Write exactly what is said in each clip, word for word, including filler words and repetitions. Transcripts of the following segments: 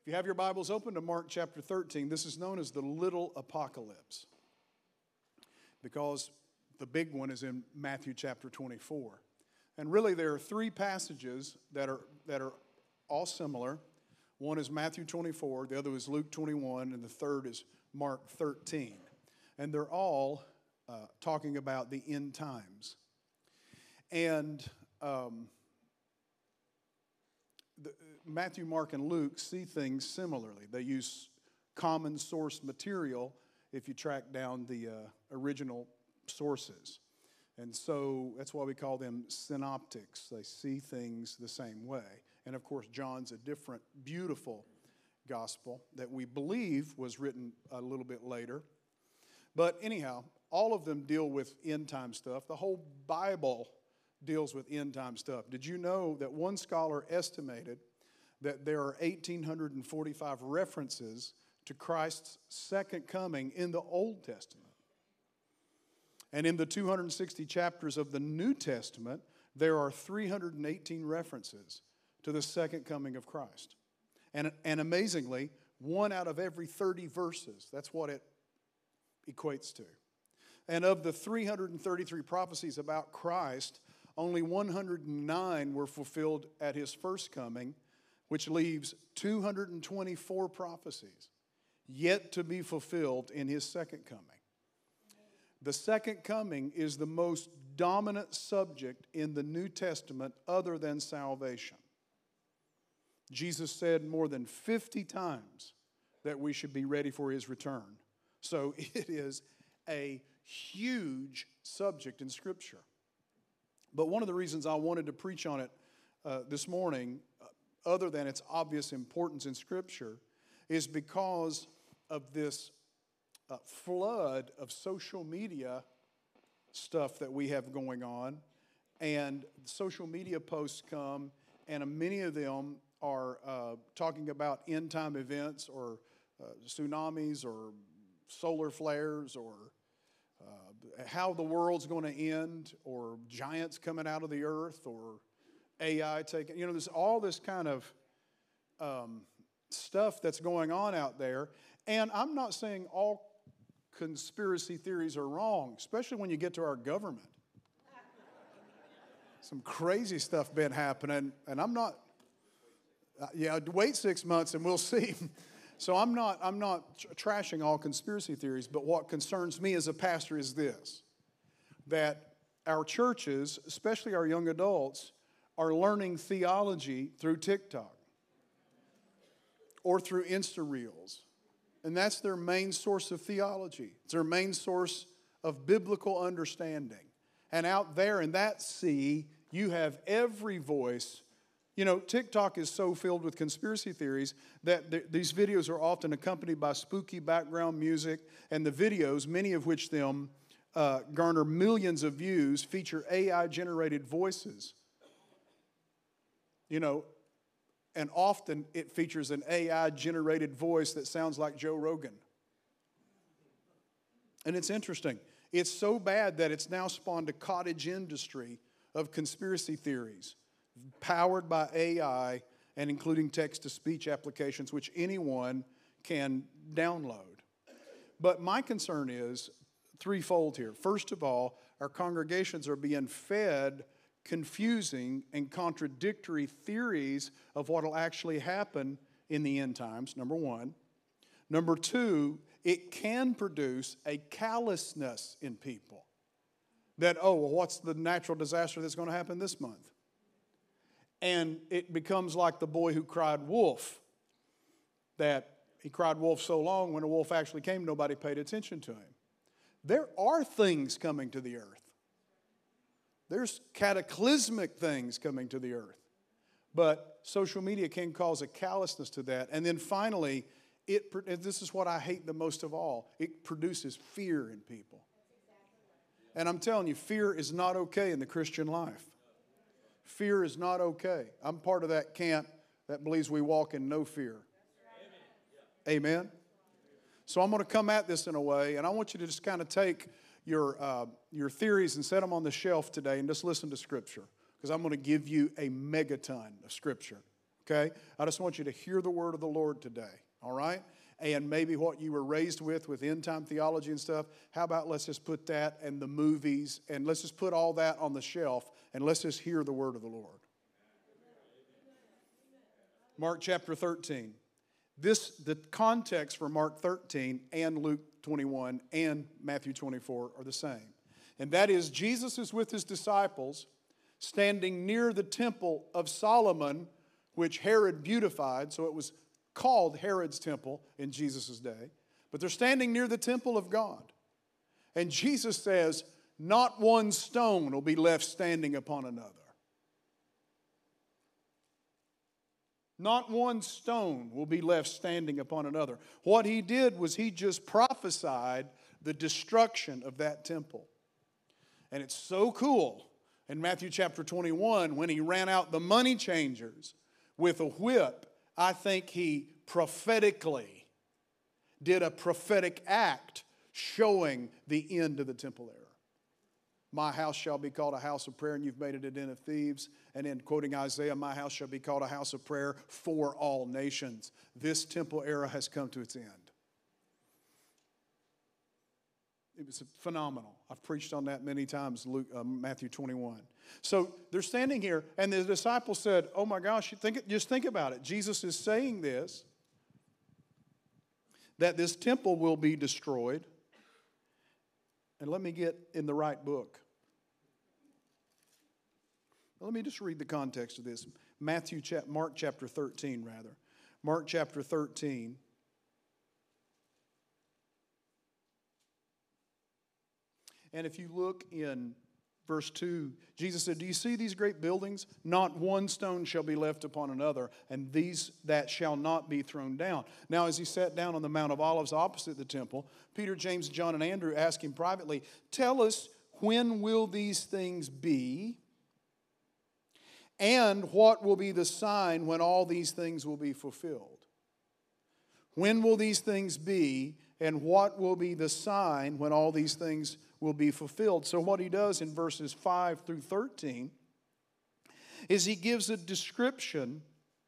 If you have your Bibles open to Mark chapter thirteen, this is known as the little apocalypse because the big one is in Matthew chapter twenty-four. And really there are three passages that are, that are all similar. One is Matthew twenty-four, the other is Luke twenty-one, and the third is Mark thirteen. And they're all uh, talking about the end times. And um, the, Matthew, Mark, and Luke see things similarly. They use common source material if you track down the uh, original sources. And so that's why we call them synoptics. They see things the same way. And of course, John's a different, beautiful gospel that we believe was written a little bit later. But anyhow, all of them deal with end time stuff. The whole Bible deals with end time stuff. Did you know that one scholar estimated that there are one thousand eight hundred forty-five references to Christ's second coming in the Old Testament? And in the two hundred sixty chapters of the New Testament, there are three hundred eighteen references to the second coming of Christ. And, and amazingly, one out of every thirty verses, that's what it equates to. And of the three hundred thirty-three prophecies about Christ, only one hundred nine were fulfilled at his first coming, which leaves two hundred twenty-four prophecies yet to be fulfilled in his second coming. The second coming is the most dominant subject in the New Testament other than salvation. Jesus said more than fifty times that we should be ready for his return. So it is a huge subject in Scripture. But one of the reasons I wanted to preach on it uh, this morning, uh, other than its obvious importance in Scripture, is because of this uh, flood of social media stuff that we have going on. And social media posts come, and uh, many of them are uh, talking about end-time events or uh, tsunamis or solar flares or uh, how the world's going to end or giants coming out of the earth or A I taking, you know, there's all this kind of um, stuff that's going on out there. And I'm not saying all conspiracy theories are wrong, especially when you get to our government. Some crazy stuff been happening, and I'm not, uh, yeah, wait six months and we'll see. So I'm not, I'm not tr- trashing all conspiracy theories, but what concerns me as a pastor is this, that our churches, especially our young adults, are learning theology through TikTok or through Insta Reels. And that's their main source of theology. It's their main source of biblical understanding. And out there in that sea, you have every voice. You know, TikTok is so filled with conspiracy theories that th- these videos are often accompanied by spooky background music, and the videos, many of which them uh, garner millions of views, feature A I-generated voices. You know, and often it features an A I-generated voice that sounds like Joe Rogan. And it's interesting. It's so bad that it's now spawned a cottage industry of conspiracy theories, powered by A I and including text-to-speech applications, which anyone can download. But my concern is threefold here. First of all, our congregations are being fed confusing and contradictory theories of what will actually happen in the end times, number one. Number two, it can produce a callousness in people. That, oh, well, what's the natural disaster that's going to happen this month? And it becomes like the boy who cried wolf, that he cried wolf so long when a wolf actually came, nobody paid attention to him. There are things coming to the earth. There's cataclysmic things coming to the earth. But social media can cause a callousness to that. And then finally, it, and this is what I hate the most of all, it produces fear in people. And I'm telling you, fear is not okay in the Christian life. Fear is not okay. I'm part of that camp that believes we walk in no fear. Amen? So I'm going to come at this in a way, and I want you to just kind of take your uh, your theories and set them on the shelf today and just listen to Scripture, because I'm going to give you a megaton of Scripture, Okay? I just want you to hear the word of the Lord today, all right? And maybe what you were raised with, with end-time theology and stuff, how about let's just put that and the movies, and let's just put all that on the shelf, and let's just hear the word of the Lord. Mark chapter thirteen. This, the context for Mark thirteen and Luke twenty-one and Matthew twenty-four are the same. And that is, Jesus is with his disciples standing near the temple of Solomon, which Herod beautified, so it was called Herod's temple in Jesus' day. But they're standing near the temple of God. And Jesus says, not one stone will be left standing upon another. Not one stone will be left standing upon another. What he did was he just prophesied the destruction of that temple. And it's so cool in Matthew chapter twenty-one when he ran out the money changers with a whip. I think he prophetically did a prophetic act showing the end of the temple era. My house shall be called a house of prayer, and you've made it a den of thieves. And then quoting Isaiah, my house shall be called a house of prayer for all nations. This temple era has come to its end. It was phenomenal. I've preached on that many times, Luke, uh, Matthew twenty-one. So they're standing here, and the disciples said, oh my gosh, think, just think about it. Jesus is saying this, that this temple will be destroyed. And let me get in the right book. Let me just read the context of this. Matthew, Mark chapter thirteen, rather. Mark chapter thirteen. And if you look in verse two, Jesus said, do you see these great buildings? Not one stone shall be left upon another, and these that shall not be thrown down. Now, as he sat down on the Mount of Olives opposite the temple, Peter, James, John, and Andrew asked him privately, tell us, when will these things be? And what will be the sign when all these things will be fulfilled? When will these things be? And what will be the sign when all these things will be fulfilled? So what he does in verses five through thirteen is he gives a description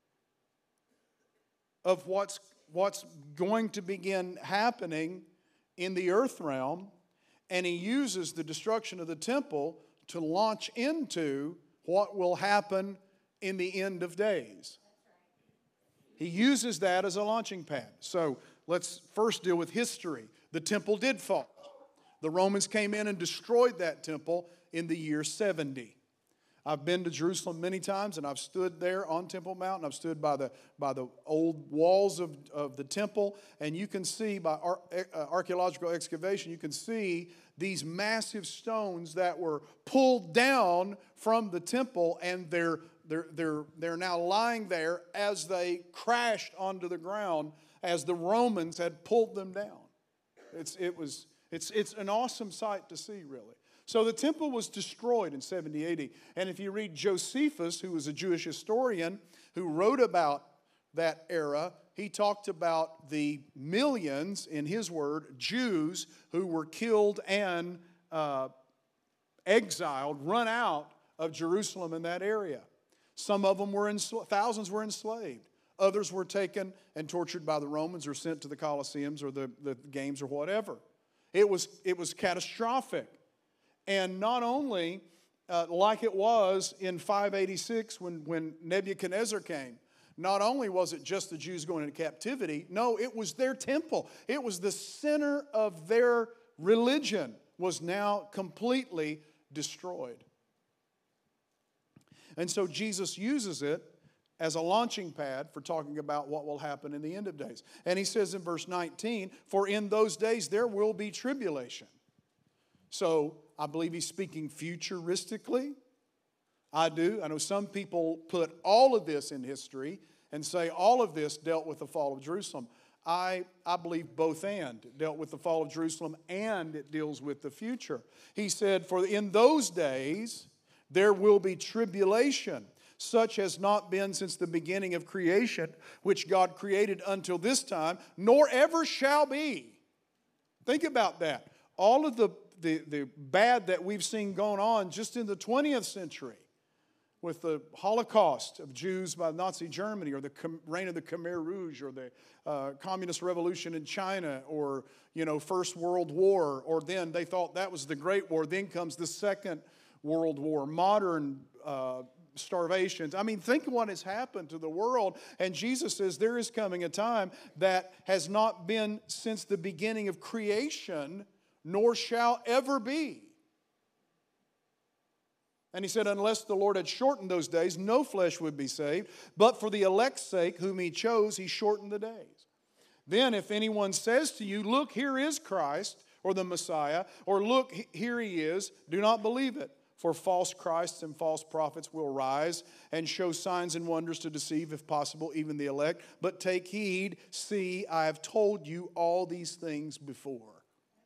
of what's, what's going to begin happening in the earth realm, and he uses the destruction of the temple to launch into what will happen in the end of days. He uses that as a launching pad. So let's first deal with history. The temple did fall. The Romans came in and destroyed that temple in the year seventy. I've been to Jerusalem many times, and I've stood there on Temple Mount, and I've stood by the, by the old walls of, of the temple, and you can see by ar- uh, archaeological excavation, you can see these massive stones that were pulled down from the temple, and they're, they're, they're, they're now lying there as they crashed onto the ground as the Romans had pulled them down. It's, it was, it's, it's an awesome sight to see, really. So the temple was destroyed in seventy A D. And if you read Josephus, who was a Jewish historian who wrote about that era, he talked about the millions, in his word, Jews who were killed and uh, exiled, run out of Jerusalem in that area. Some of them were, ensl- thousands were enslaved. Others were taken and tortured by the Romans or sent to the Colosseums or the, the games or whatever. It was, it was catastrophic. And not only uh, like it was in five eighty-six when, when Nebuchadnezzar came, not only was it just the Jews going into captivity, no, it was their temple. It was the center of their religion was now completely destroyed. And so Jesus uses it as a launching pad for talking about what will happen in the end of days. And he says in verse nineteen, for in those days there will be tribulation. So I believe he's speaking futuristically. I do. I know some people put all of this in history and say all of this dealt with the fall of Jerusalem. I, I believe both and. It dealt with the fall of Jerusalem and it deals with the future. He said, for in those days there will be tribulation, such has not been since the beginning of creation, which God created until this time, nor ever shall be. Think about that. All of the The, the bad that we've seen going on just in the twentieth century. with the Holocaust of Jews by Nazi Germany, or the reign of the Khmer Rouge, or the uh, communist revolution in China, or, you know, First World War, or then they thought that was the Great War. Then comes the Second World War, modern uh, starvations. I mean, think of what has happened to the world. And Jesus says there is coming a time that has not been since the beginning of creation, nor shall ever be. And he said, unless the Lord had shortened those days, no flesh would be saved. But for the elect's sake, whom he chose, he shortened the days. Then if anyone says to you, look, here is Christ, or the Messiah, or look, here he is, do not believe it. For false Christs and false prophets will rise and show signs and wonders to deceive, if possible, even the elect. But take heed, see, I have told you all these things before.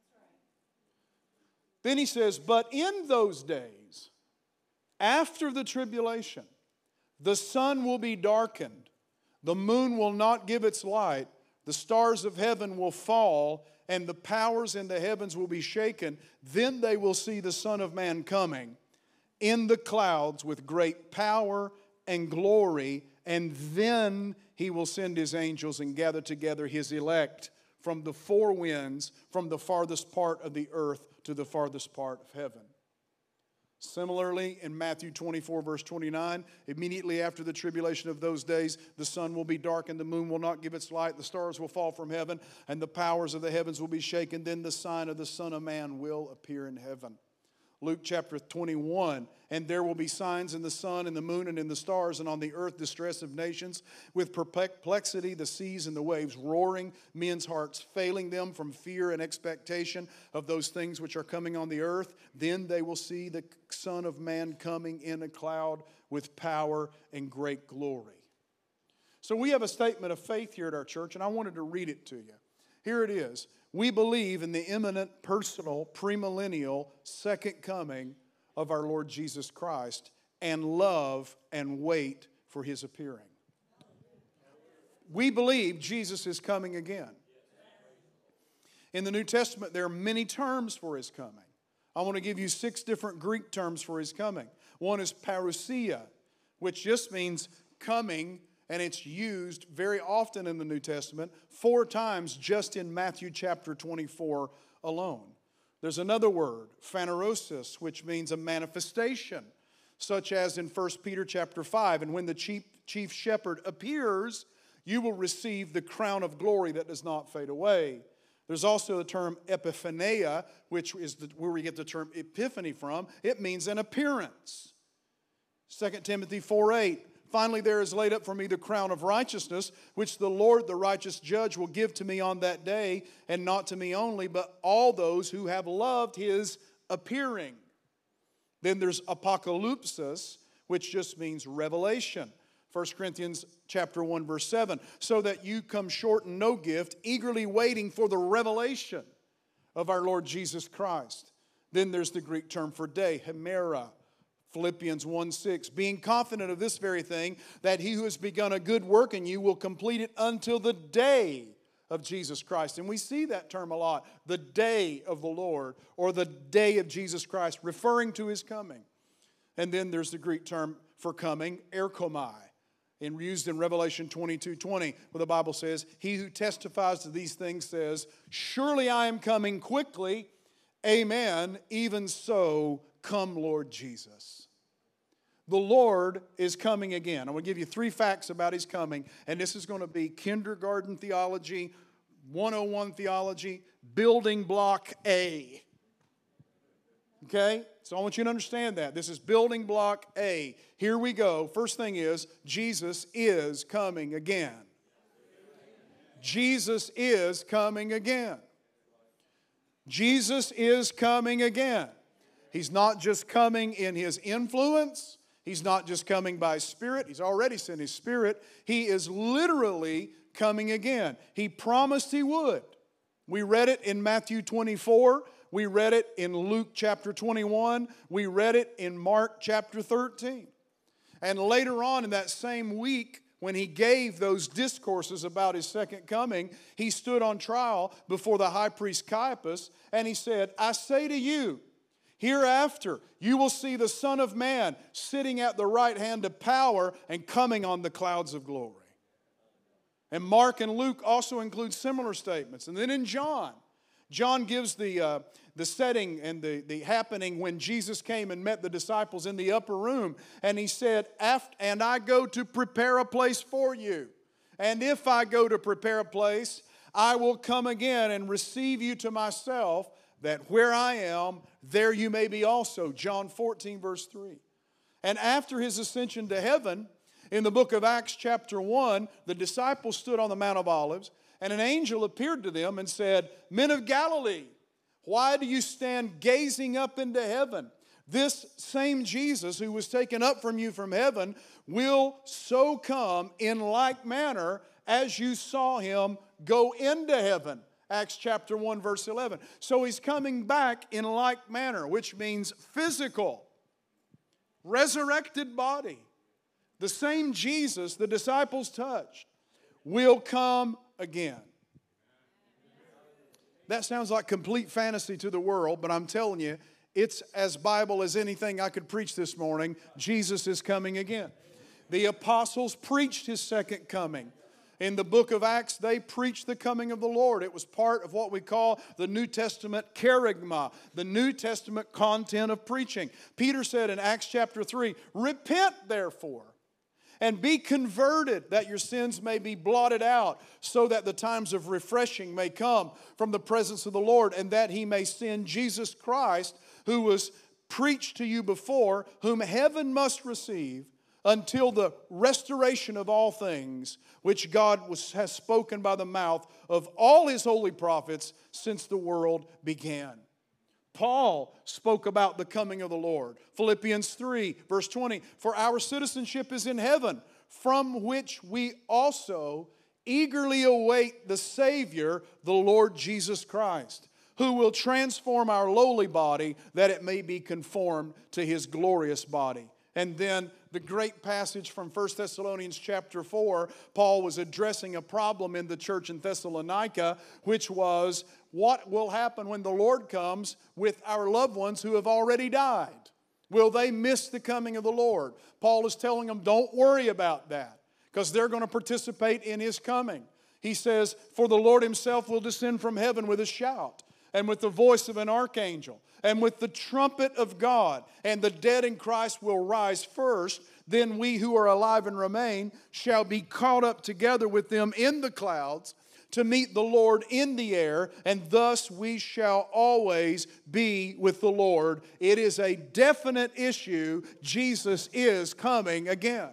Then he says, but in those days, after the tribulation, the sun will be darkened, the moon will not give its light, the stars of heaven will fall, and the powers in the heavens will be shaken. Then they will see the Son of Man coming in the clouds with great power and glory, and then he will send his angels and gather together his elect from the four winds, from the farthest part of the earth to the farthest part of heaven. Similarly, in Matthew twenty-four, verse twenty-nine, immediately after the tribulation of those days, the sun will be darkened, the moon will not give its light, the stars will fall from heaven, and the powers of the heavens will be shaken. Then the sign of the Son of Man will appear in heaven. Luke chapter twenty-one, and there will be signs in the sun and the moon and in the stars, and on the earth distress of nations, with perplexity, the seas and the waves roaring, men's hearts failing them from fear and expectation of those things which are coming on the earth. Then they will see the Son of Man coming in a cloud with power and great glory. So we have a statement of faith here at our church, and I wanted to read it to you. Here it is. We believe in the imminent, personal, premillennial second coming of our Lord Jesus Christ, and love and wait for his appearing. We believe Jesus is coming again. In the New Testament, there are many terms for his coming. I want to give you six different Greek terms for his coming. One is parousia, which just means coming, and it's used very often in the New Testament, four times just in Matthew chapter twenty-four alone. There's another word, phanerosis, which means a manifestation, such as in First Peter chapter five. And when the chief, chief shepherd appears, you will receive the crown of glory that does not fade away. There's also the term epiphania, which is the, where we get the term epiphany from. It means an appearance. Second Timothy four eight. Finally, there is laid up for me the crown of righteousness, which the Lord, the righteous judge, will give to me on that day, and not to me only, but all those who have loved his appearing. Then there's apocalypsis, which just means revelation. First Corinthians chapter one, verse seven. So that you come short in no gift, eagerly waiting for the revelation of our Lord Jesus Christ. Then there's the Greek term for day, hemera. Philippians one six, being confident of this very thing, that he who has begun a good work in you will complete it until the day of Jesus Christ. And we see that term a lot, the day of the Lord, or the day of Jesus Christ, referring to his coming. And then there's the Greek term for coming, erchomai, and used in Revelation twenty-two twenty, where the Bible says, he who testifies to these things says, surely I am coming quickly, amen, even so, come Lord Jesus. The Lord is coming again. I'm going to give you three facts about his coming, and this is going to be kindergarten theology, one oh one theology, building block A. Okay? So I want you to understand that. This is building block A. Here we go. First thing is, Jesus is coming again. Jesus is coming again. Jesus is coming again. He's not just coming in his influence. He's not just coming by Spirit. He's already sent his Spirit. He is literally coming again. He promised he would. We read it in Matthew twenty-four. We read it in Luke chapter twenty-one. We read it in Mark chapter thirteen. And later on in that same week, when he gave those discourses about his second coming, he stood on trial before the high priest Caiaphas, and he said, I say to you, Hereafter, you will see the Son of Man sitting at the right hand of power and coming on the clouds of glory. And Mark and Luke also include similar statements. And then in John, John gives the, uh, the setting and the, the happening when Jesus came and met the disciples in the upper room. And he said, and I go to prepare a place for you. And if I go to prepare a place, I will come again and receive you to myself, that where I am, there you may be also. John fourteen, verse three. And after his ascension to heaven, in the book of Acts chapter one, the disciples stood on the Mount of Olives, and an angel appeared to them and said, Men of Galilee, why do you stand gazing up into heaven? This same Jesus who was taken up from you from heaven will so come in like manner as you saw him go into heaven. Acts chapter one, verse eleven. So he's coming back in like manner, which means physical, resurrected body. The same Jesus the disciples touched will come again. That sounds like complete fantasy to the world, but I'm telling you, it's as Bible as anything I could preach this morning. Jesus is coming again. The apostles preached his second coming. In the book of Acts, they preached the coming of the Lord. It was part of what we call the New Testament kerygma, the New Testament content of preaching. Peter said in Acts chapter three, Repent therefore, and be converted, that your sins may be blotted out, so that the times of refreshing may come from the presence of the Lord, and that he may send Jesus Christ, who was preached to you before, whom heaven must receive, until the restoration of all things, which God was, has spoken by the mouth of all his holy prophets since the world began. Paul spoke about the coming of the Lord. Philippians three, verse twenty, For our citizenship is in heaven, from which we also eagerly await the Savior, the Lord Jesus Christ, who will transform our lowly body, that it may be conformed to his glorious body. And then the great passage from First Thessalonians chapter four, Paul was addressing a problem in the church in Thessalonica, which was, what will happen when the Lord comes with our loved ones who have already died? Will they miss the coming of the Lord? Paul is telling them, don't worry about that, because they're going to participate in his coming. He says, for the Lord himself will descend from heaven with a shout, and with the voice of an archangel, and with the trumpet of God, and the dead in Christ will rise first. Then we who are alive and remain shall be caught up together with them in the clouds to meet the Lord in the air, and thus we shall always be with the Lord. It is a definite issue. Jesus is coming again.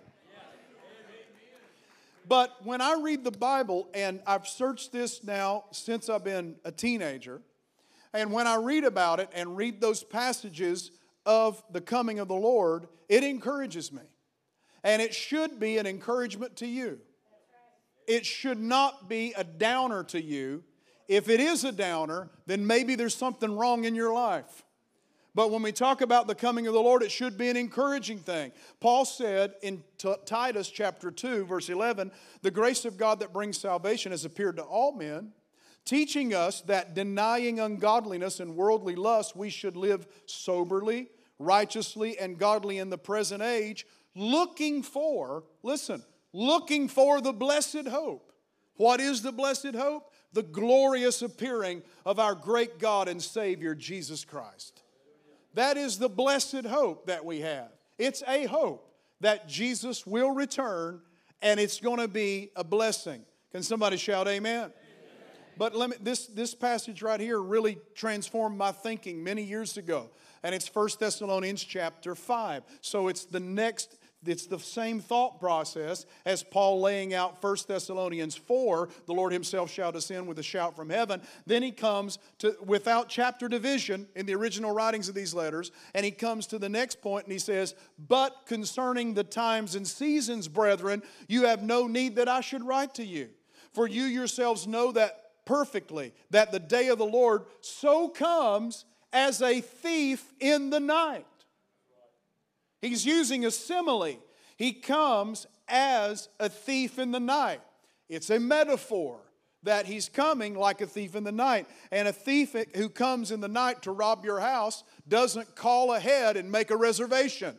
But when I read the Bible, and I've searched this now since I've been a teenager, and when I read about it and read those passages of the coming of the Lord, it encourages me. And it should be an encouragement to you. It should not be a downer to you. If it is a downer, then maybe there's something wrong in your life. But when we talk about the coming of the Lord, it should be an encouraging thing. Paul said in T- Titus chapter two, verse eleven, the grace of God that brings salvation has appeared to all men, teaching us that denying ungodliness and worldly lust, we should live soberly, righteously, and godly in the present age, looking for, listen, looking for the blessed hope. What is the blessed hope? The glorious appearing of our great God and Savior, Jesus Christ. That is the blessed hope that we have. It's a hope that Jesus will return, and it's going to be a blessing. Can somebody shout amen? But let me, this, this passage right here really transformed my thinking many years ago. And it's First Thessalonians chapter five. So it's the next, it's the same thought process as Paul laying out First Thessalonians four. The Lord himself shall descend with a shout from heaven. Then he comes to, without chapter division in the original writings of these letters, and he comes to the next point and he says, but concerning the times and seasons, brethren, you have no need that I should write to you. For you yourselves know that perfectly, that the day of the Lord so comes as a thief in the night. He's using a simile. He comes as a thief in the night. It's a metaphor. that he's coming like a thief in the night. And a thief who comes in the night to rob your house doesn't call ahead and make a reservation.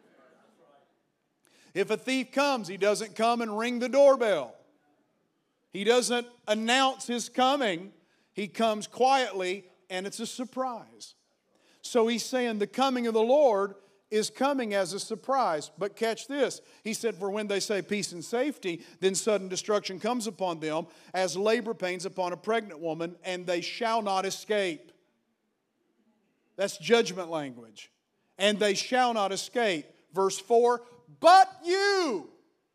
If a thief comes, he doesn't come and ring the doorbell. He doesn't announce his coming. He comes quietly, and it's a surprise. So he's saying the coming of the Lord is coming as a surprise. But catch this. He said, for when they say peace and safety, then sudden destruction comes upon them as labor pains upon a pregnant woman, and they shall not escape. That's judgment language. And they shall not escape. Verse four, but you,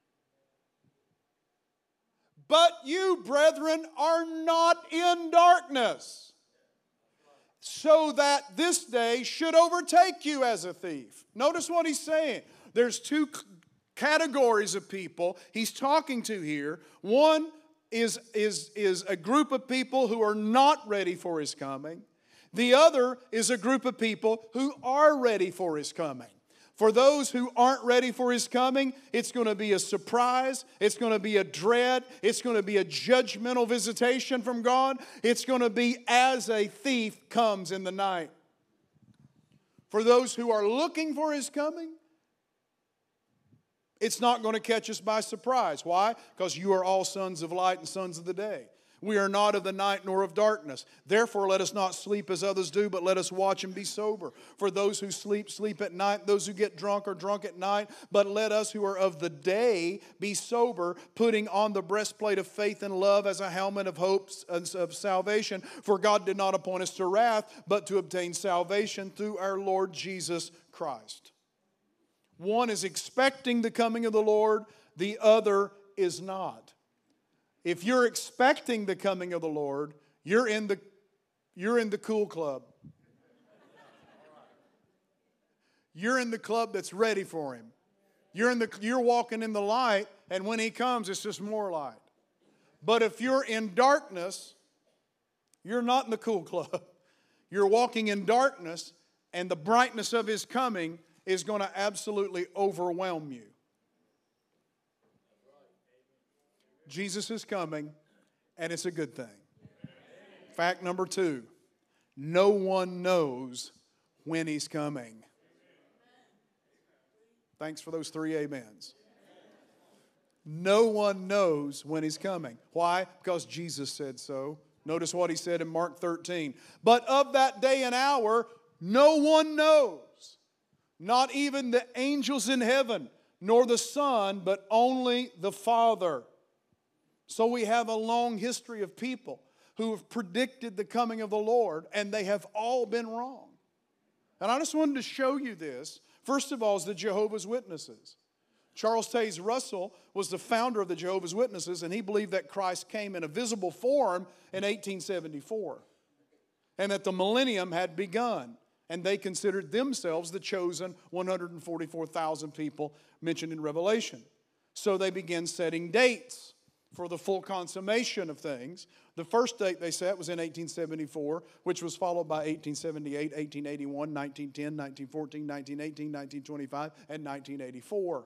but you, brethren, are not in darkness, so that this day should overtake you as a thief. Notice what he's saying. There's two categories of people he's talking to here. One is, is, is a group of people who are not ready for his coming. The other is a group of people who are ready for his coming. For those who aren't ready for his coming, it's going to be a surprise. It's going to be a dread. It's going to be a judgmental visitation from God. It's going to be as a thief comes in the night. For those who are looking for his coming, it's not going to catch us by surprise. Why? Because you are all sons of light and sons of the day. We are not of the night nor of darkness. Therefore, let us not sleep as others do, but let us watch and be sober. For those who sleep, sleep at night. Those who get drunk are drunk at night. But let us who are of the day be sober, putting on the breastplate of faith and love as a helmet of hope of salvation. For God did not appoint us to wrath, but to obtain salvation through our Lord Jesus Christ. One is expecting the coming of the Lord. The other is not. If you're expecting the coming of the Lord, you're in the, you're in the cool club. You're in the club that's ready for him. You're, in the, you're walking in the light, and when he comes, it's just more light. But if you're in darkness, you're not in the cool club. You're walking in darkness, and the brightness of his coming is going to absolutely overwhelm you. Jesus is coming, and it's a good thing. Fact number two, no one knows when he's coming. Thanks for those three amens. No one knows when he's coming. Why? Because Jesus said so. Notice what he said in Mark thirteen. But of that day and hour, no one knows, not even the angels in heaven, nor the Son, but only the Father. So we have a long history of people who have predicted the coming of the Lord, and they have all been wrong. And I just wanted to show you this. First of all is the Jehovah's Witnesses. Charles Taze Russell was the founder of the Jehovah's Witnesses, and he believed that Christ came in a visible form in eighteen seventy-four, and that the millennium had begun. And they considered themselves the chosen one hundred forty-four thousand people mentioned in Revelation. So they began setting dates for the full consummation of things. The first date they set was in eighteen seventy-four, which was followed by eighteen seventy-eight, eighteen eighty-one, nineteen ten, nineteen fourteen, nineteen eighteen, nineteen twenty-five, and nineteen eighty-four.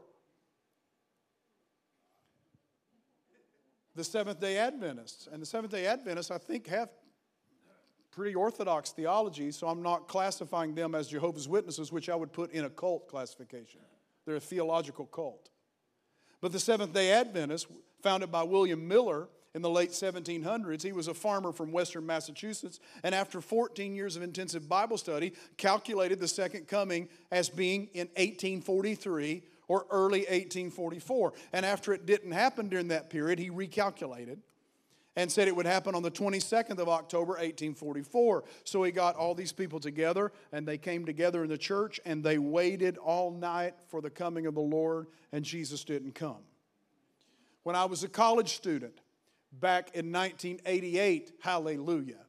The Seventh-day Adventists. And the Seventh-day Adventists, I think, have pretty orthodox theology, so I'm not classifying them as Jehovah's Witnesses, which I would put in a cult classification. They're a theological cult. But the Seventh-day Adventists, founded by William Miller in the late seventeen hundreds, he was a farmer from western Massachusetts, and after fourteen years of intensive Bible study, calculated the second coming as being in eighteen forty-three or early eighteen forty-four. And after it didn't happen during that period, he recalculated and said it would happen on the twenty-second of October, eighteen forty-four. So he got all these people together, and they came together in the church, and they waited all night for the coming of the Lord, and Jesus didn't come. When I was a college student, back in nineteen eighty-eight, hallelujah,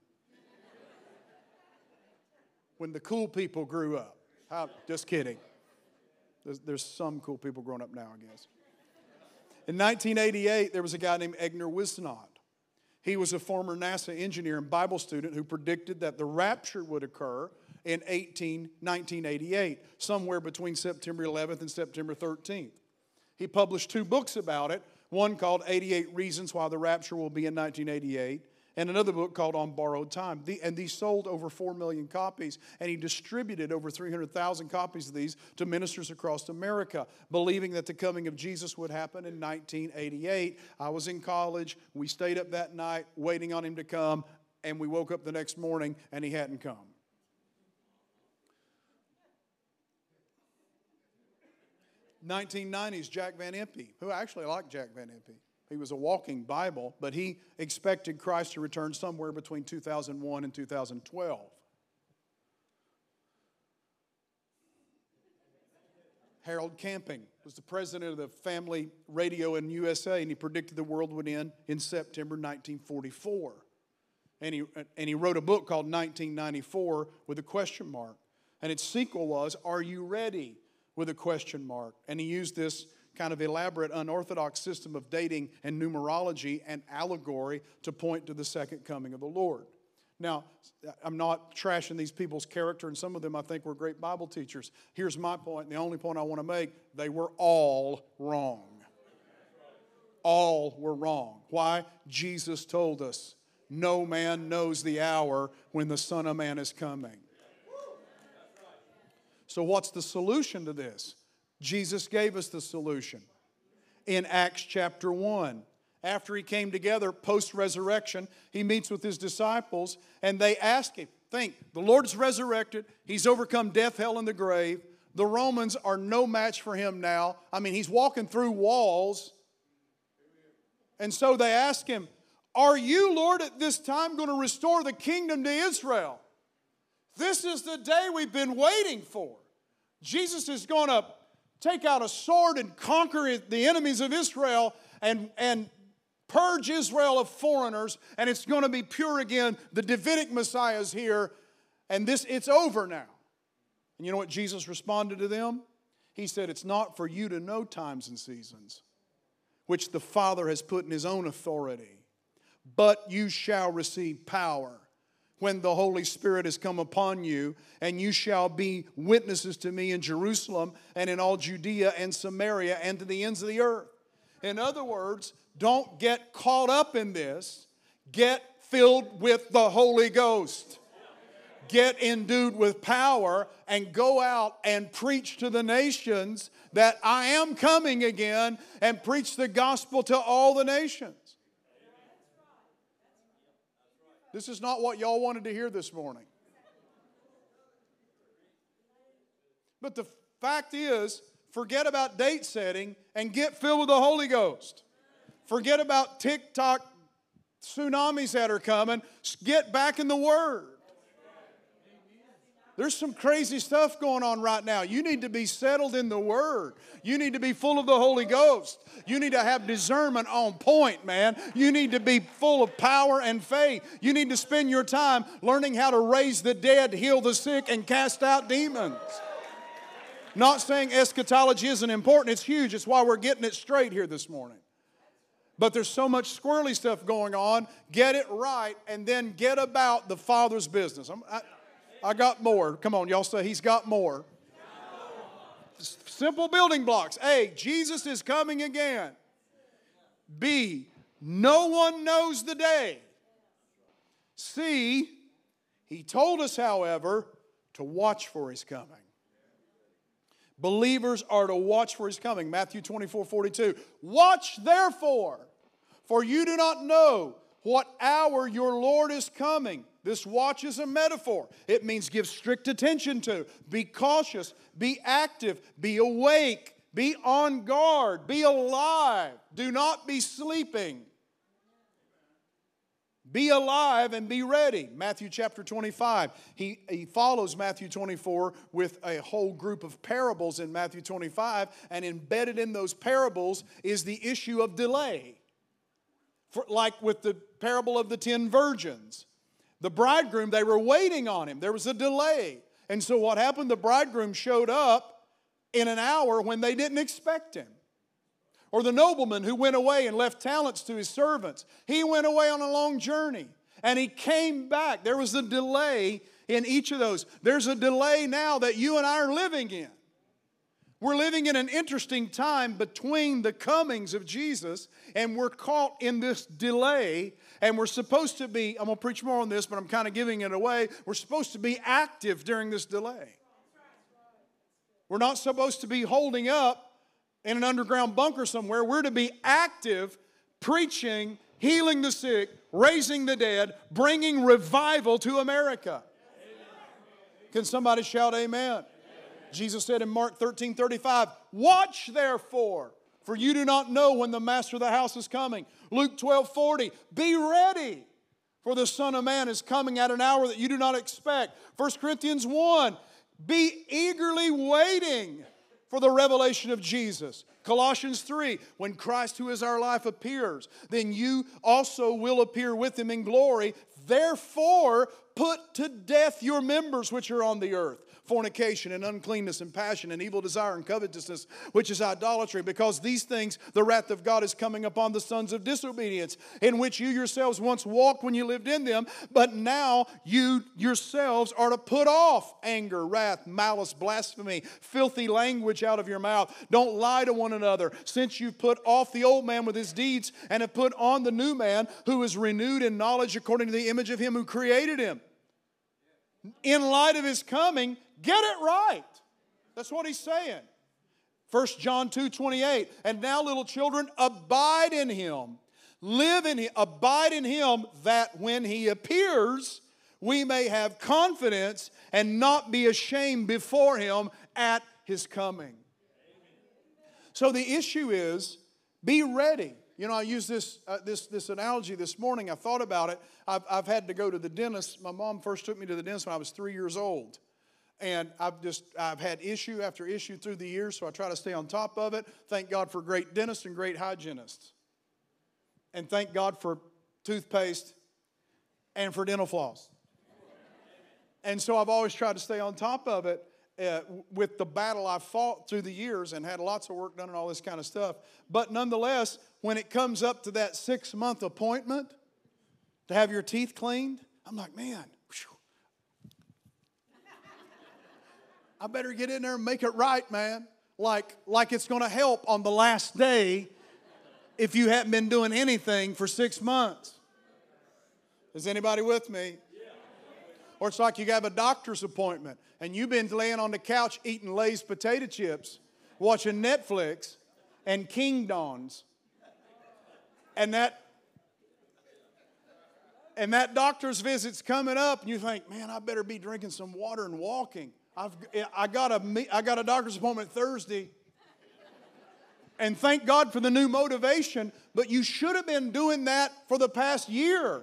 when the cool people grew up. How, just kidding. There's, there's some cool people growing up now, I guess. In nineteen eighty-eight, there was a guy named Egner Wisnot. He was a former NASA engineer and Bible student who predicted that the rapture would occur in nineteen eighty-eight, somewhere between September eleventh and September thirteenth. He published two books about it. One called eighty-eight Reasons Why the Rapture Will Be in nineteen eighty-eight, and another book called On Borrowed Time. The, and these sold over four million copies, and he distributed over three hundred thousand copies of these to ministers across America, believing that the coming of Jesus would happen in nineteen eighty-eight. I was in college. We stayed up that night waiting on him to come, and we woke up the next morning, and he hadn't come. nineteen nineties, Jack Van Impe, who I actually like Jack Van Impe. He was a walking Bible, but he expected Christ to return somewhere between two thousand one and two thousand twelve. Harold Camping was the president of the Family Radio in U S A, and he predicted the world would end in September nineteen forty-four. And he, and he wrote a book called nineteen ninety-four with a question mark. And its sequel was, Are You Ready? With a question mark. And he used this kind of elaborate, unorthodox system of dating and numerology and allegory to point to the second coming of the Lord. Now, I'm not trashing these people's character, and some of them I think were great Bible teachers. Here's my point, and the only point I want to make, they were all wrong. All were wrong. Why? Jesus told us, no man knows the hour when the Son of Man is coming. So what's the solution to this? Jesus gave us the solution. In Acts chapter one, after he came together post-resurrection, he meets with his disciples, and they ask him, think, the Lord's resurrected. He's overcome death, hell, and the grave. The Romans are no match for him now. I mean, he's walking through walls. And so they ask him, are you, Lord, at this time going to restore the kingdom to Israel? This is the day we've been waiting for. Jesus is going to take out a sword and conquer the enemies of Israel and, and purge Israel of foreigners, and it's going to be pure again. The Davidic Messiah is here, and this it's over now. And you know what Jesus responded to them? He said, it's not for you to know times and seasons, which the Father has put in His own authority, but you shall receive power when the Holy Spirit has come upon you, and you shall be witnesses to me in Jerusalem and in all Judea and Samaria and to the ends of the earth. In other words, don't get caught up in this. Get filled with the Holy Ghost. Get endued with power and go out and preach to the nations that I am coming again, and preach the gospel to all the nations. This is not what y'all wanted to hear this morning. But the fact is, forget about date setting and get filled with the Holy Ghost. Forget about TikTok tsunamis that are coming. Get back in the Word. There's some crazy stuff going on right now. You need to be settled in the Word. You need to be full of the Holy Ghost. You need to have discernment on point, man. You need to be full of power and faith. You need to spend your time learning how to raise the dead, heal the sick, and cast out demons. Not saying eschatology isn't important. It's huge. It's why we're getting it straight here this morning. But there's so much squirrely stuff going on. Get it right, and then get about the Father's business. I'm, I, I got more. Come on, y'all say He's got more. Simple building blocks. A, Jesus is coming again. B, no one knows the day. C, He told us, however, to watch for His coming. Believers are to watch for His coming. Matthew twenty-four forty-two. Watch therefore, for you do not know what hour your Lord is coming. This watch is a metaphor. It means give strict attention to, be cautious, be active, be awake, be on guard, be alive. Do not be sleeping. Be alive and be ready. Matthew chapter twenty-five. He, he follows Matthew twenty-four with a whole group of parables in Matthew twenty-five, and embedded in those parables is the issue of delay. For, like with the parable of the ten virgins. The bridegroom, they were waiting on him. There was a delay. And so what happened? The bridegroom showed up in an hour when they didn't expect him. Or the nobleman who went away and left talents to his servants. He went away on a long journey. And he came back. There was a delay in each of those. There's a delay now that you and I are living in. We're living in an interesting time between the comings of Jesus, and we're caught in this delay, and we're supposed to be, I'm going to preach more on this, but I'm kind of giving it away. We're supposed to be active during this delay. We're not supposed to be holding up in an underground bunker somewhere. We're to be active, preaching, healing the sick, raising the dead, bringing revival to America. Can somebody shout amen? Jesus said in Mark thirteen thirty-five, watch therefore, for you do not know when the master of the house is coming. Luke twelve forty, be ready, for the Son of Man is coming at an hour that you do not expect. First Corinthians one, be eagerly waiting for the revelation of Jesus. Colossians three, when Christ who is our life appears, then you also will appear with Him in glory. Therefore, put to death your members which are on the earth. Fornication and uncleanness and passion and evil desire and covetousness, which is idolatry. Because these things, the wrath of God is coming upon the sons of disobedience, in which you yourselves once walked when you lived in them. But now you yourselves are to put off anger, wrath, malice, blasphemy, filthy language out of your mouth. Don't lie to one another, since you've put off the old man with his deeds and have put on the new man, who is renewed in knowledge according to the image of Him who created him. In light of His coming, get it right. That's what He's saying. First John two twenty-eight. And now, little children, abide in Him. Live in Him. Abide in Him, that when He appears, we may have confidence and not be ashamed before Him at His coming. So the issue is, be ready. You know, I used this, uh, this, this analogy this morning. I thought about it. I've, I've had to go to the dentist. My mom first took me to the dentist when I was three years old. And I've just, I've had issue after issue through the years, so I try to stay on top of it. Thank God for great dentists and great hygienists. And thank God for toothpaste and for dental floss. And so I've always tried to stay on top of it uh, with the battle I've fought through the years and had lots of work done and all this kind of stuff. But nonetheless, when it comes up to that six-month appointment to have your teeth cleaned, I'm like, man, whew, I better get in there and make it right, man. Like, like it's going to help on the last day if you haven't been doing anything for six months. Is anybody with me? Or it's like you have a doctor's appointment and you've been laying on the couch eating Lay's potato chips, watching Netflix and King Dons. And that, and that doctor's visit's coming up and you think, man, I better be drinking some water and walking. I've, I, got a, I got a doctor's appointment Thursday. And thank God for the new motivation, but you should have been doing that for the past year.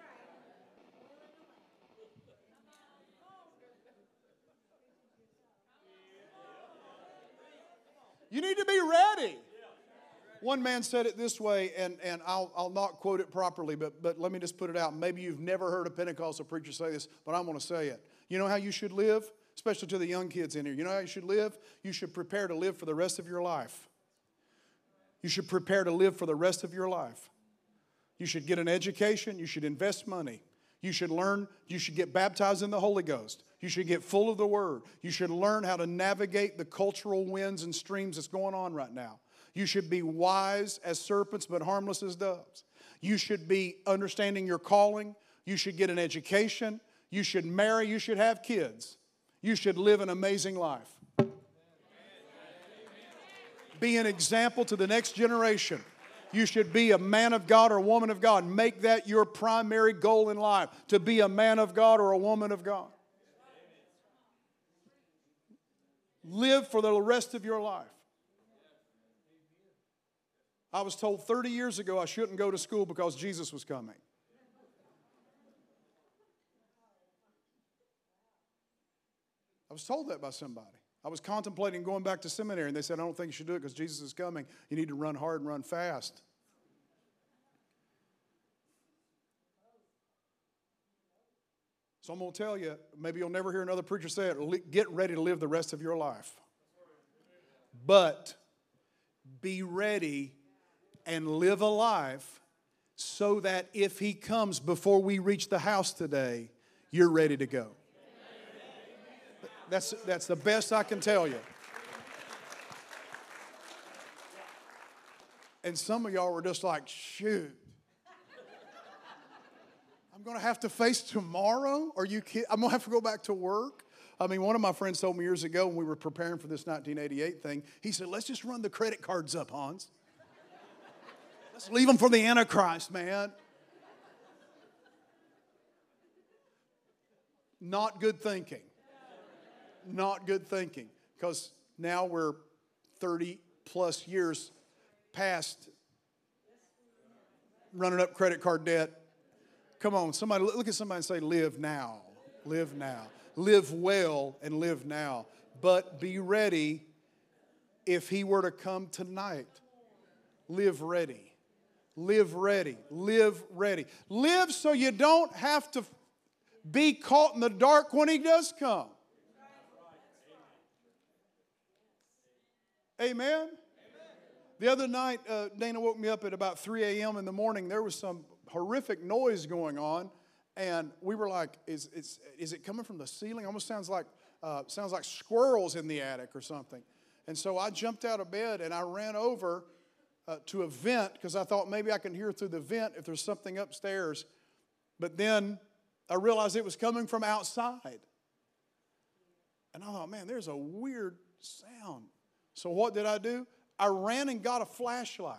You need to be ready. One man said it this way, and, and I'll, I'll not quote it properly, but, but let me just put it out. Maybe you've never heard a Pentecostal preacher say this, but I'm going to say it. You know how you should live? Especially to the young kids in here. You know how you should live? You should prepare to live for the rest of your life. You should prepare to live for the rest of your life. You should get an education. You should invest money. You should learn. You should get baptized in the Holy Ghost. You should get full of the Word. You should learn how to navigate the cultural winds and streams that's going on right now. You should be wise as serpents but harmless as doves. You should be understanding your calling. You should get an education. You should marry. You should have kids. You should live an amazing life. Be an example to the next generation. You should be a man of God or a woman of God. Make that your primary goal in life, to be a man of God or a woman of God. Live for the rest of your life. I was told thirty years ago I shouldn't go to school because Jesus was coming. I was told that by somebody. I was contemplating going back to seminary, and they said, I don't think you should do it because Jesus is coming. You need to run hard and run fast. So I'm going to tell you, maybe you'll never hear another preacher say it, get ready to live the rest of your life. But be ready and live a life so that if He comes before we reach the house today, you're ready to go. That's, that's the best I can tell you. And some of y'all were just like, shoot. I'm going to have to face tomorrow? Are you kidding? I'm going to have to go back to work? I mean, one of my friends told me years ago when we were preparing for this nineteen eighty-eight thing, he said, let's just run the credit cards up, Hans. Let's leave them for the Antichrist, man. Not good thinking. Not good thinking. Because now we're thirty plus years past running up credit card debt. Come on, somebody look at somebody and say, live now. Live now. Live well and live now. But be ready if he were to come tonight. Live ready. Live ready. Live ready. Live so you don't have to be caught in the dark when he does come. Amen? The other night, uh, Dana woke me up at about three a.m. in the morning. There was some horrific noise going on, and we were like, is, is, is it coming from the ceiling? Almost sounds like, uh, sounds like squirrels in the attic or something. And so I jumped out of bed, and I ran over uh, to a vent because I thought maybe I can hear through the vent if there's something upstairs. But then I realized it was coming from outside. And I thought, man, there's a weird sound. So what did I do? I ran and got a flashlight.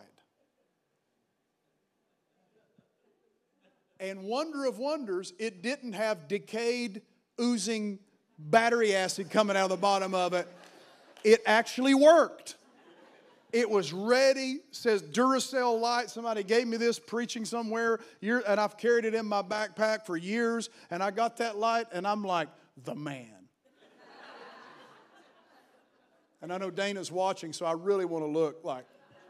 And wonder of wonders, it didn't have decayed, oozing battery acid coming out of the bottom of it. It actually worked. It was ready. Says Duracell light. Somebody gave me this preaching somewhere, and I've carried it in my backpack for years. And I got that light, and I'm like, the man. And I know Dana's watching, so I really want to look like.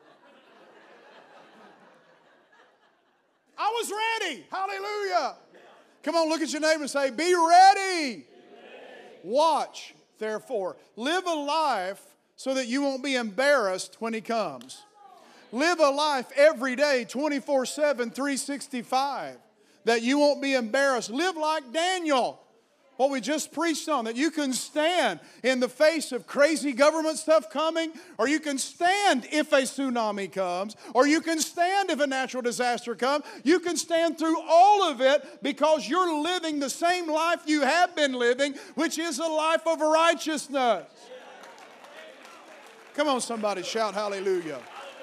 I was ready. Hallelujah. Come on, look at your neighbor and say, be ready. Be ready. Watch, therefore. Live a life so that you won't be embarrassed when he comes. Live a life every day, twenty-four seven, three sixty-five, that you won't be embarrassed. Live like Daniel. What we just preached on, that you can stand in the face of crazy government stuff coming, or you can stand if a tsunami comes, or you can stand if a natural disaster comes. You can stand through all of it because you're living the same life you have been living, which is a life of righteousness. Come on, somebody, shout hallelujah.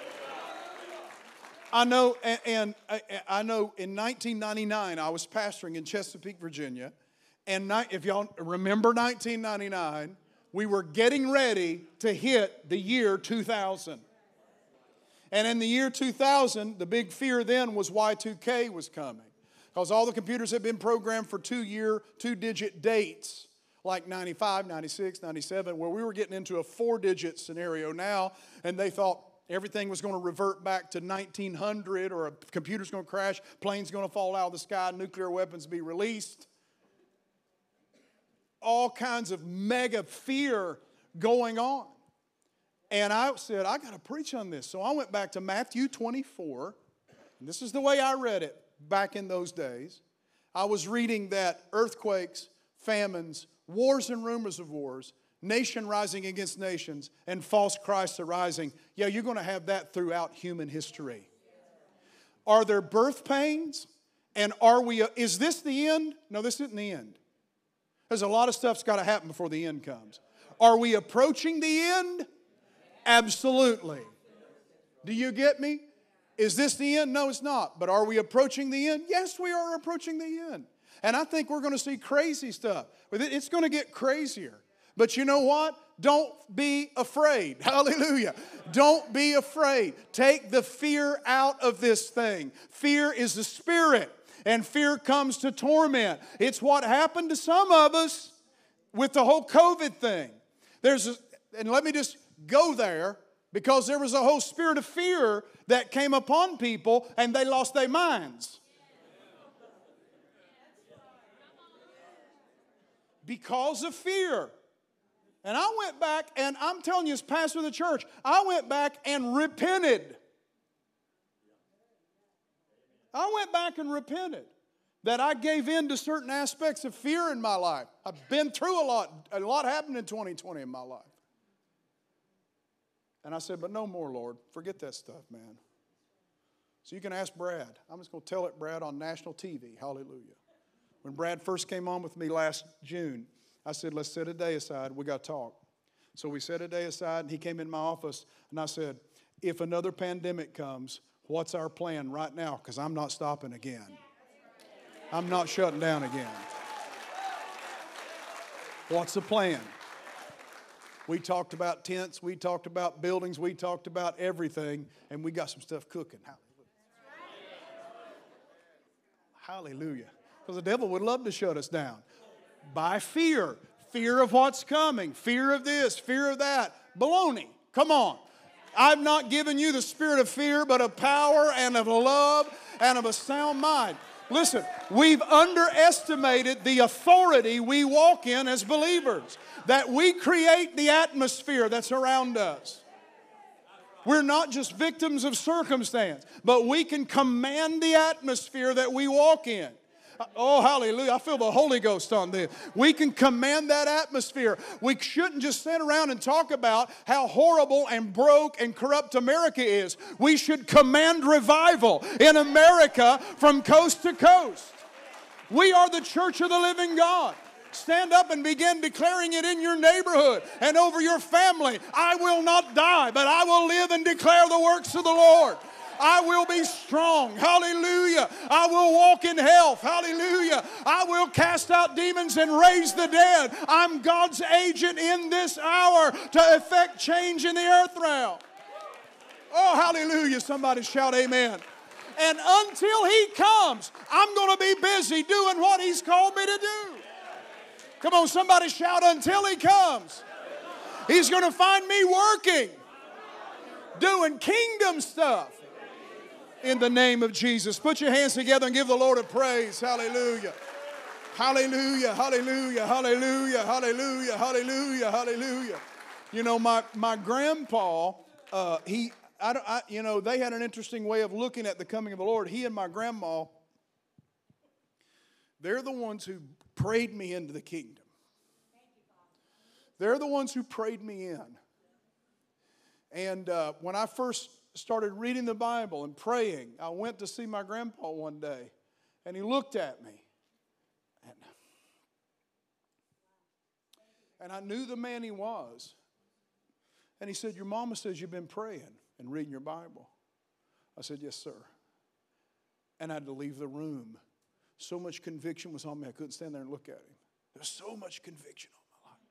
I know, and, and I know in nineteen ninety-nine, I was pastoring in Chesapeake, Virginia. And if y'all remember nineteen ninety-nine, we were getting ready to hit the year two thousand. And in the year two thousand, the big fear then was Y two K was coming. Because all the computers had been programmed for two-year, two-digit dates, like ninety-five, ninety-six, ninety-seven, where we were getting into a four-digit scenario now, and they thought everything was going to revert back to nineteen hundred, or a computer's going to crash, planes going to fall out of the sky, nuclear weapons be released. All kinds of mega fear going on. And I said, I got to preach on this. So I went back to Matthew twenty-four. And this is the way I read it back in those days. I was reading that earthquakes, famines, wars and rumors of wars, nation rising against nations, and false Christs arising. Yeah, you're going to have that throughout human history. Are there birth pains? And are we, is this the end? No, this isn't the end. There's a lot of stuff's got to happen before the end comes. Are we approaching the end? Absolutely. Do you get me? Is this the end? No, it's not. But are we approaching the end? Yes, we are approaching the end. And I think we're going to see crazy stuff. It's going to get crazier. But you know what? Don't be afraid. Hallelujah. Don't be afraid. Take the fear out of this thing. Fear is the spirit. And fear comes to torment. It's what happened to some of us with the whole COVID thing. There's a, and let me just go there, because there was a whole spirit of fear that came upon people and they lost their minds. Because of fear. And I went back, and I'm telling you as pastor of the church, I went back and repented. I went back and repented that I gave in to certain aspects of fear in my life. I've been through a lot. A lot happened in twenty twenty in my life. And I said, but no more, Lord. Forget that stuff, man. So you can ask Brad. I'm just going to tell it, Brad, on national T V. Hallelujah. When Brad first came on with me last June, I said, let's set a day aside. We got to talk. So we set a day aside, and he came in my office, and I said, if another pandemic comes, what's our plan right now? Because I'm not stopping again. I'm not shutting down again. What's the plan? We talked about tents. We talked about buildings. We talked about everything, and we got some stuff cooking. Hallelujah. Hallelujah. Because the devil would love to shut us down. By fear. Fear of what's coming. Fear of this. Fear of that. Baloney. Come on. I've not given you the spirit of fear, but of power and of love and of a sound mind. Listen, we've underestimated the authority we walk in as believers. That we create the atmosphere that's around us. We're not just victims of circumstance, but we can command the atmosphere that we walk in. Oh, hallelujah. I feel the Holy Ghost on this. We can command that atmosphere. We shouldn't just sit around and talk about how horrible and broke and corrupt America is. We should command revival in America from coast to coast. We are the church of the living God. Stand up and begin declaring it in your neighborhood and over your family. I will not die, but I will live and declare the works of the Lord. I will be strong. Hallelujah. I will walk in health. Hallelujah. I will cast out demons and raise the dead. I'm God's agent in this hour to effect change in the earth realm. Oh, hallelujah. Somebody shout amen. And until He comes, I'm going to be busy doing what He's called me to do. Come on, somebody shout, until He comes. He's going to find me working, doing kingdom stuff. In the name of Jesus. Put your hands together and give the Lord a praise. Hallelujah. Hallelujah. Hallelujah. Hallelujah. Hallelujah. Hallelujah. Hallelujah. You know, my, my grandpa, uh, he, I, don't, I, you know, they had an interesting way of looking at the coming of the Lord. He and my grandma, they're the ones who prayed me into the kingdom. They're the ones who prayed me in. And uh, when I first started reading the Bible and praying, I went to see my grandpa one day, and he looked at me. And, and I knew the man he was. And he said, your mama says you've been praying and reading your Bible. I said, yes, sir. And I had to leave the room. So much conviction was on me, I couldn't stand there and look at him. There's so much conviction on my life.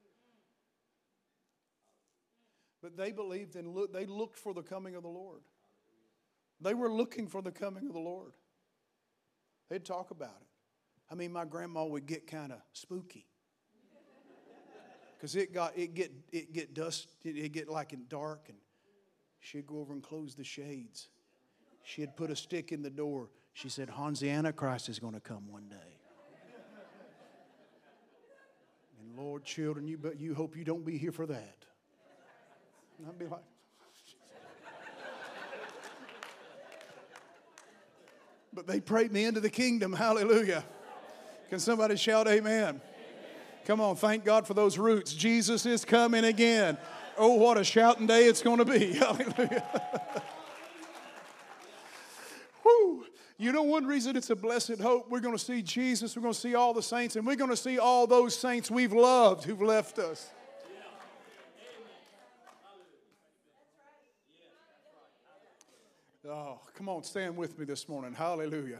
But they believed and look, they looked for the coming of the Lord. They were looking for the coming of the Lord. They'd talk about it. I mean, my grandma would get kind of spooky. Because it got it get it get dust, it get like in dark, and she'd go over and close the shades. She'd put a stick in the door. She said, Hans the Antichrist is going to come one day. And Lord, children, you but you hope you don't be here for that. And I'd be like, but they prayed me into the kingdom. Hallelujah. Can somebody shout amen? Amen? Come on, thank God for those roots. Jesus is coming again. Oh, what a shouting day it's going to be. Hallelujah. Woo. You know one reason it's a blessed hope? We're going to see Jesus. We're going to see all the saints. And we're going to see all those saints we've loved who've left us. Oh, come on, stand with me this morning. Hallelujah.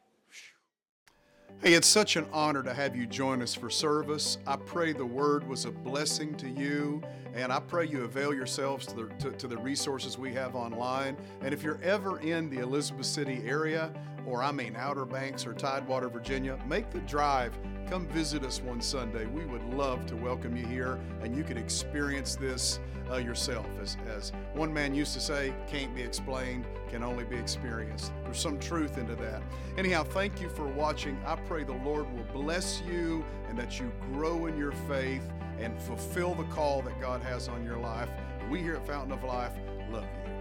Hey, it's such an honor to have you join us for service. I pray the word was a blessing to you, and I pray you avail yourselves to the, to, to the resources we have online. And if you're ever in the Elizabeth City area, or I mean Outer Banks or Tidewater, Virginia, make the drive. Come visit us one Sunday. We would love to welcome you here, and you can experience this uh, yourself. As, as one man used to say, can't be explained, can only be experienced. There's some truth into that. Anyhow, thank you for watching. I pray the Lord will bless you and that you grow in your faith and fulfill the call that God has on your life. We here at Fountain of Life love you.